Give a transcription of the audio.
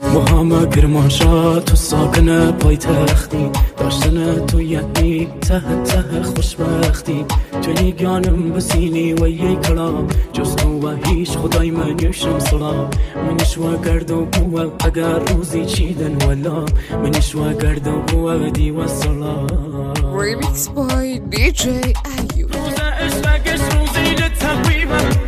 با همه کرمانشاه تو ساکن پای تختی، داشتن تو یعنی ته ته خوشبختی. تو نیگانم بسینی و یه کلام جز تو و هیچ خدای من یوشم سلام. منش و گرد و بو اگر روزی چیدن ولا منش و گرد و بو دی و سلام. Remix by DJ Ayub. روز عشقش روزی تقریبا